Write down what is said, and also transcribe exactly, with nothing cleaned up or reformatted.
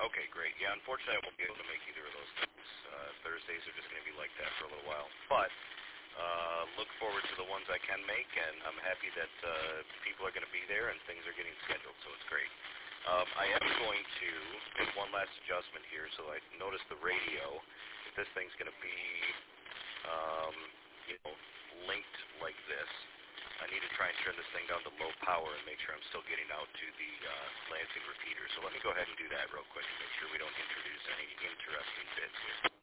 Okay, great. Yeah, unfortunately I won't be able to make either of those things. Uh, Thursdays are just going to be like that for a little while. But uh, look forward to the ones I can make, and I'm happy that uh, people are going to be there and things are getting scheduled, so it's great. Um, I am going to make one last adjustment here, so I notice the radio. If this thing's going to be, um, you know, linked like this, I need to try and turn this thing down to low power and make sure I'm still getting out to the uh, Lansing repeater. So let me go ahead and do that real quick and make sure we don't introduce any interesting bits here.